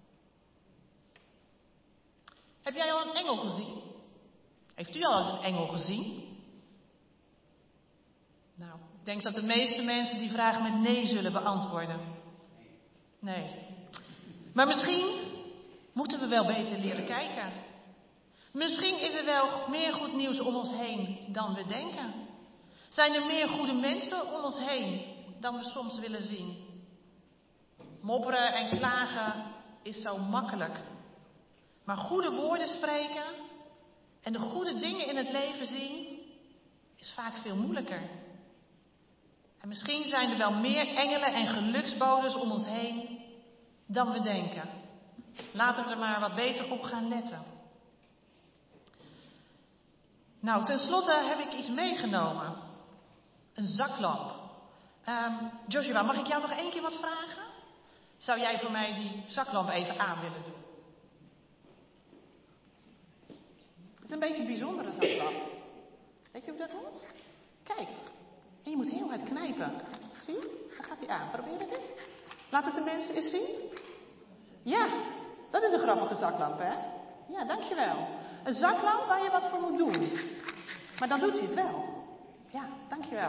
Heb jij al een engel gezien? Heeft u al eens een engel gezien? Nou, ik denk dat de meeste mensen die vraag met nee zullen beantwoorden. Nee. Maar misschien moeten we wel beter leren kijken. Misschien is er wel meer goed nieuws om ons heen dan we denken. Zijn er meer goede mensen om ons heen dan we soms willen zien? Mopperen en klagen is zo makkelijk. Maar goede woorden spreken en de goede dingen in het leven zien is vaak veel moeilijker. En misschien zijn er wel meer engelen en geluksbodes om ons heen dan we denken. Laten we er maar wat beter op gaan letten. Nou, tenslotte heb ik iets meegenomen. Een zaklamp. Um, Joshua, mag ik jou nog één keer wat vragen? Zou jij voor mij die zaklamp even aan willen doen? Het is een beetje een bijzondere zaklamp. Weet je hoe dat moet? Kijk, en je moet heel hard knijpen. Zie je? Dan gaat hij aan. Probeer het eens. Laat het de mensen eens zien. Ja, dat is een grappige zaklamp, hè? Ja, dankjewel. Een zaklamp waar je wat voor moet doen. Maar dan doet hij het wel. Ja, dankjewel.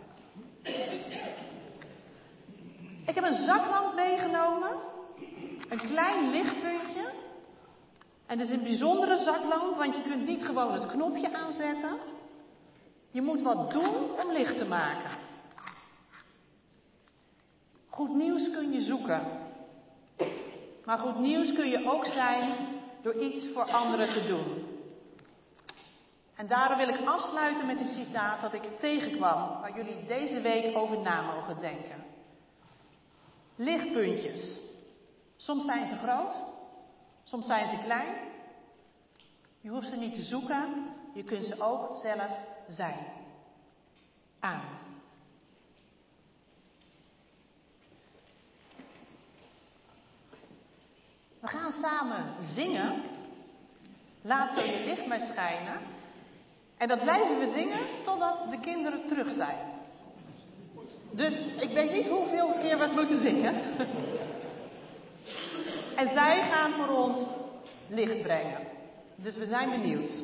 Ik heb een zaklamp meegenomen. Een klein lichtpuntje. En het is een bijzondere zaklamp, want je kunt niet gewoon het knopje aanzetten. Je moet wat doen om licht te maken. Goed nieuws kun je zoeken. Maar goed nieuws kun je ook zijn door iets voor anderen te doen. En daarom wil ik afsluiten met een citaat dat ik tegenkwam, waar jullie deze week over na mogen denken. Lichtpuntjes. Soms zijn ze groot, soms zijn ze klein. Je hoeft ze niet te zoeken, je kunt ze ook zelf zijn. Amen. We gaan samen zingen. Laat zo je licht maar schijnen. En dat blijven we zingen totdat de kinderen terug zijn. Dus ik weet niet hoeveel keer we het moeten zingen. En zij gaan voor ons licht brengen. Dus we zijn benieuwd.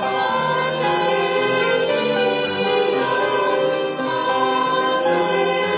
Amen.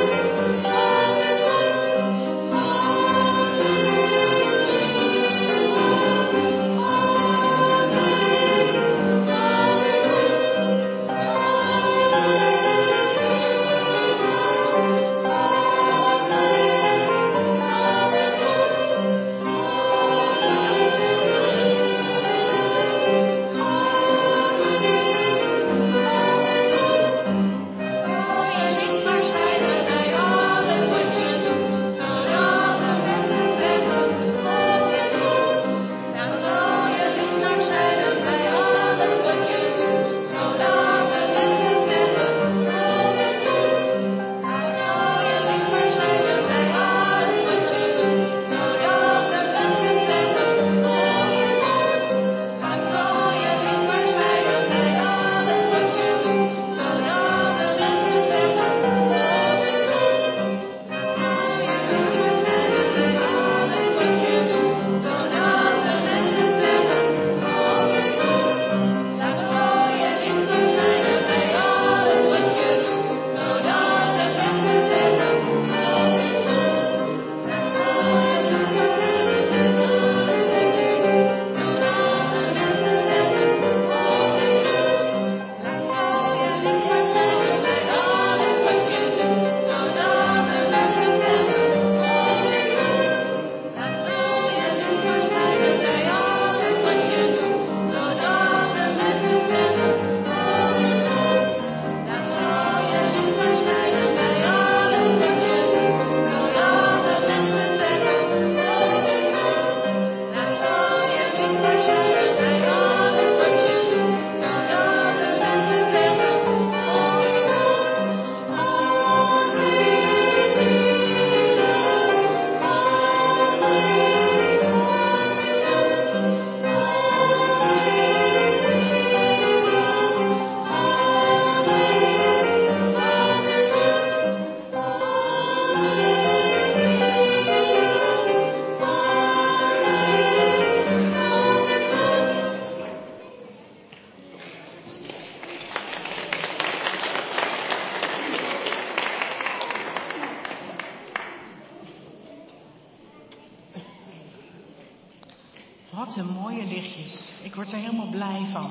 Wat een mooie lichtjes. Ik word er helemaal blij van.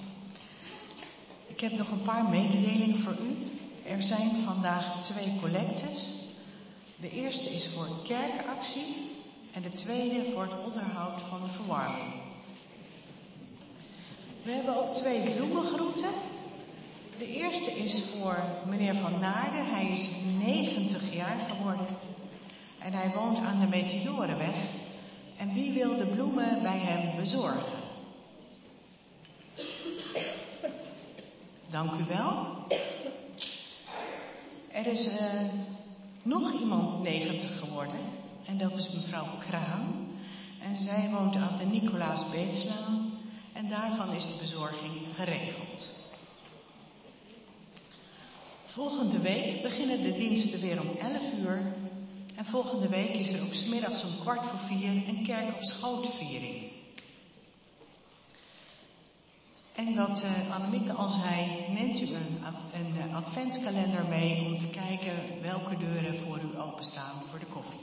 Ik heb nog een paar mededelingen voor u. Er zijn vandaag twee collectes. De eerste is voor kerkactie en de tweede voor het onderhoud van de verwarming. We hebben ook twee bloemengroeten. De eerste is voor meneer Van Naarden. Hij is negentig jaar geworden en hij woont aan de Meteorenweg. En wie wil de bloemen bij hem bezorgen? Dank u wel. Er is uh, nog iemand negentig geworden en dat is mevrouw Kraan. En zij woont aan de Nicolaas Beetslaan en daarvan is de bezorging geregeld. Volgende week beginnen de diensten weer om elf uur. En volgende week is er ook 's middags om kwart voor vier een kerk op schootviering. En wat uh, Annemieke al zei, neemt u een, een uh, adventskalender mee om te kijken welke deuren voor u openstaan voor de koffie.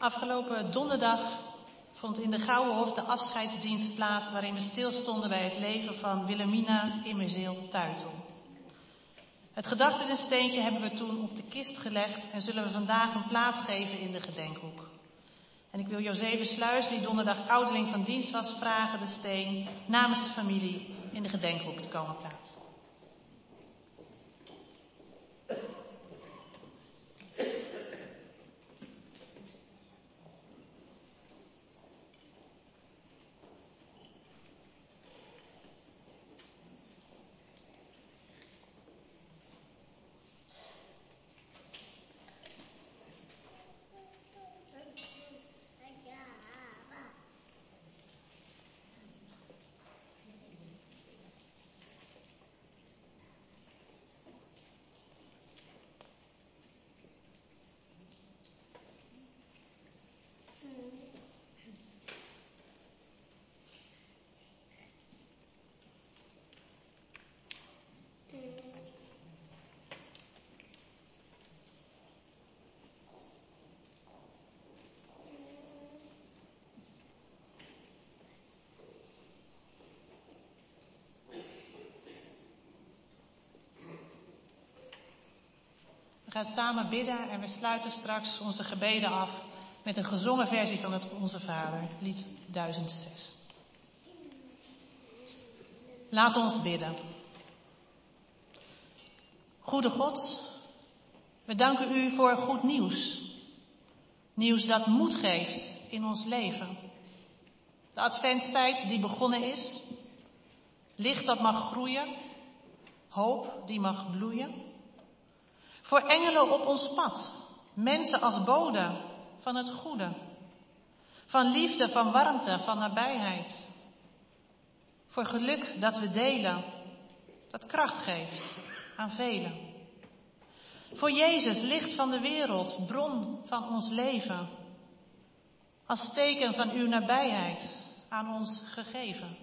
Afgelopen donderdag vond in de Gouwenhof de afscheidsdienst plaats waarin we stilstonden bij het leven van Wilhelmina Immerzeel-Tuitel. Het gedachtenissteentje hebben we toen op de kist gelegd en zullen we vandaag een plaats geven in de gedenkhoek. En ik wil José Sluis, die donderdag ouderling van dienst was, vragen de steen namens de familie in de gedenkhoek te komen plaatsen. We gaan samen bidden en we sluiten straks onze gebeden af met een gezongen versie van het Onze Vader, lied duizend zes. Laat ons bidden. Goede God, we danken u voor goed nieuws. Nieuws dat moed geeft in ons leven. De adventstijd die begonnen is. Licht dat mag groeien. Hoop die mag bloeien. Voor engelen op ons pad. Mensen als bode van het goede. Van liefde, van warmte, van nabijheid. Voor geluk dat we delen. Dat kracht geeft aan velen. Voor Jezus, licht van de wereld, bron van ons leven. Als teken van uw nabijheid aan ons gegeven.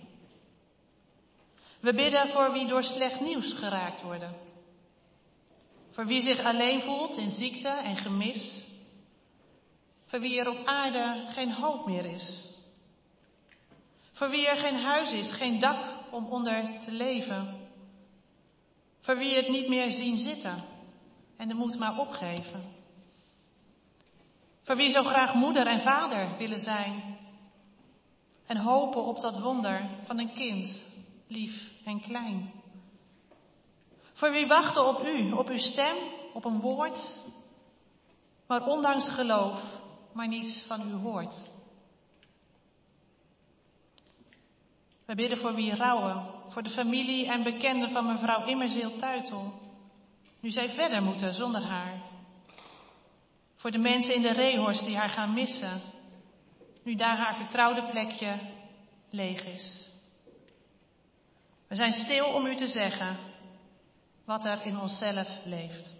We bidden voor wie door slecht nieuws geraakt worden. Voor wie zich alleen voelt in ziekte en gemis. Voor wie er op aarde geen hoop meer is. Voor wie er geen huis is, geen dak om onder te leven. Voor wie het niet meer zien zitten en de moed maar opgeven. Voor wie zo graag moeder en vader willen zijn. En hopen op dat wonder van een kind, lief en klein. Voor wie wachten op u, op uw stem, op een woord. Maar ondanks geloof, maar niets van u hoort. We bidden voor wie rouwen, voor de familie en bekenden van mevrouw Immerzeel-Tuitel. Nu zij verder moeten zonder haar. Voor de mensen in de Rehorst die haar gaan missen. Nu daar haar vertrouwde plekje leeg is. We zijn stil om u te zeggen wat er in onszelf leeft.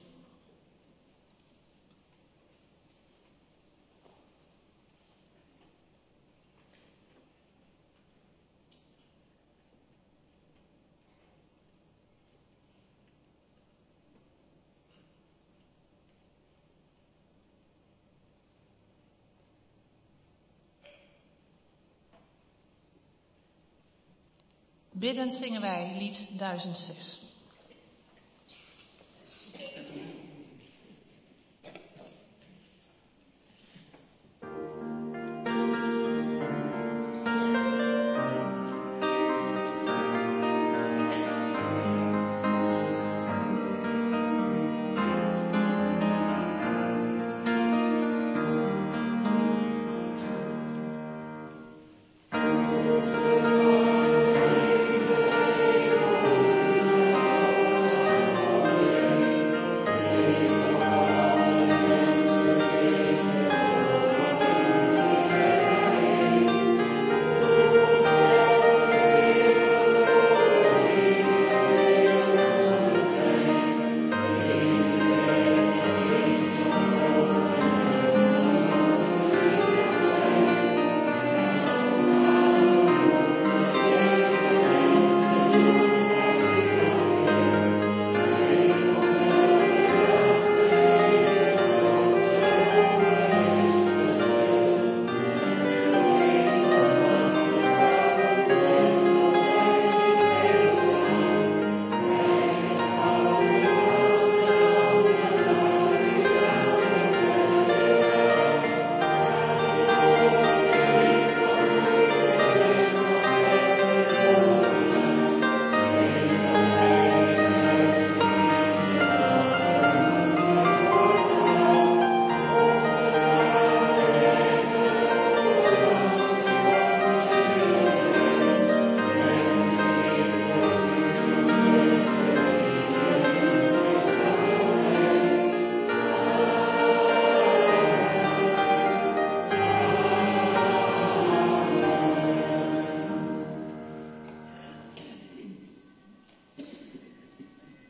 Biddend zingen wij lied duizend zes. Thank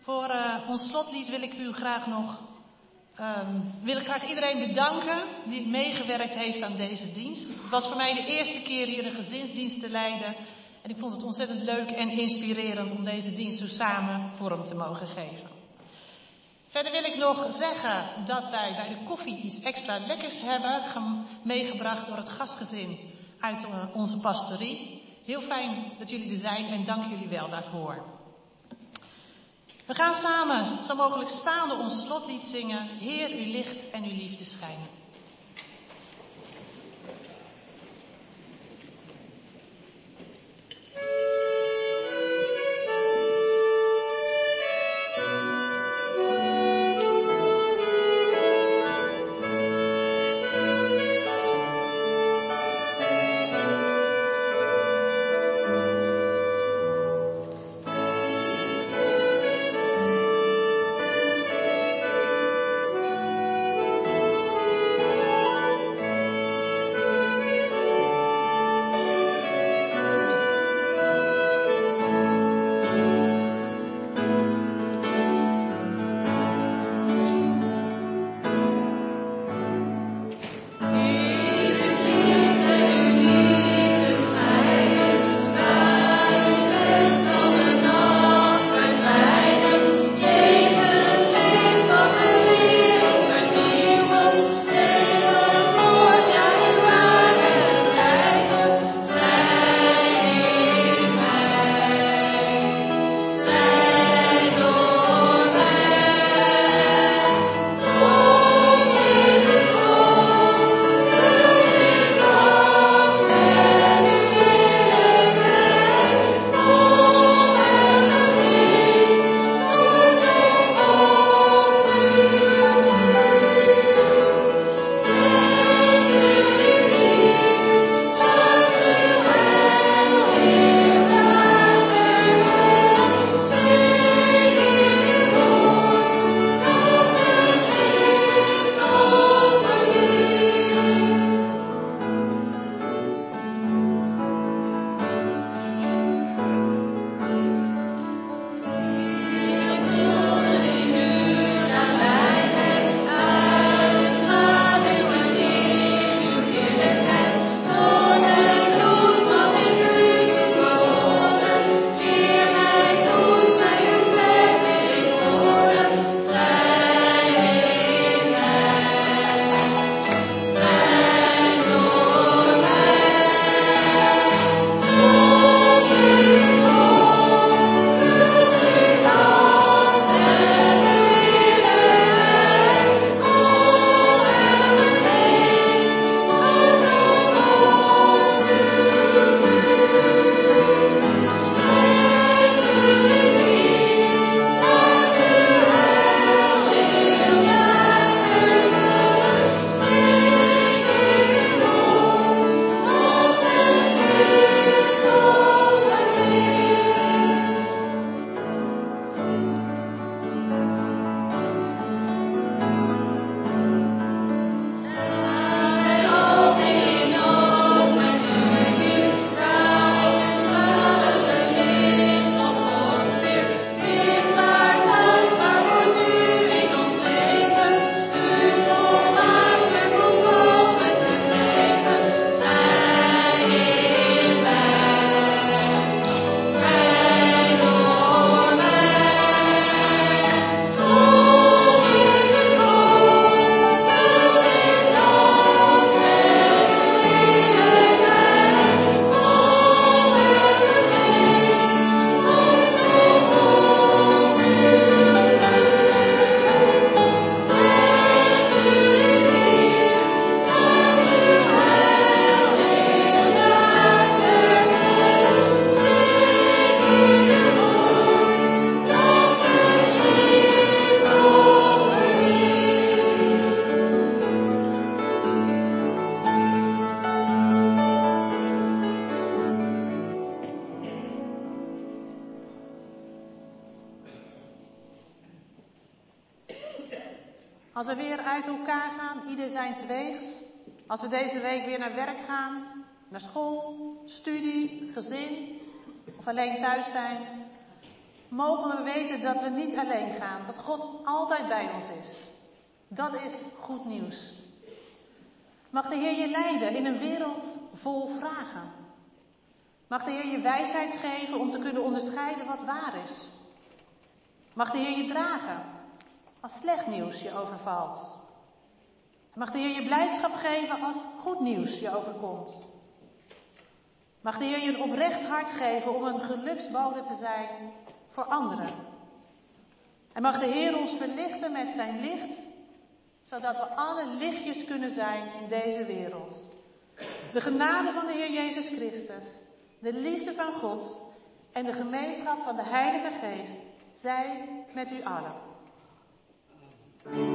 Voor uh, ons slotlied wil ik u graag nog, um, wil ik graag iedereen bedanken die meegewerkt heeft aan deze dienst. Het was voor mij de eerste keer hier een gezinsdienst te leiden. En ik vond het ontzettend leuk en inspirerend om deze dienst zo samen vorm te mogen geven. Verder wil ik nog zeggen dat wij bij de koffie iets extra lekkers hebben meegebracht door het gastgezin uit onze pastorie. Heel fijn dat jullie er zijn en dank jullie wel daarvoor. We gaan samen zo mogelijk staande ons slotlied zingen. Heer, uw licht en uw liefde schijnen. Als we weer uit elkaar gaan, ieder zijns weegs. Als we deze week weer naar werk gaan, naar school, studie, gezin of alleen thuis zijn. mogen we weten dat we niet alleen gaan, dat God altijd bij ons is. Dat is goed nieuws. Mag de Heer je leiden in een wereld vol vragen. Mag de Heer je wijsheid geven om te kunnen onderscheiden wat waar is. Mag de Heer je dragen als slecht nieuws je overvalt. Mag de Heer je blijdschap geven als goed nieuws je overkomt. Mag de Heer je een oprecht hart geven om een geluksbode te zijn voor anderen. En mag de Heer ons verlichten met zijn licht, zodat we alle lichtjes kunnen zijn in deze wereld. De genade van de Heer Jezus Christus, de liefde van God en de gemeenschap van de Heilige Geest zij met u allen.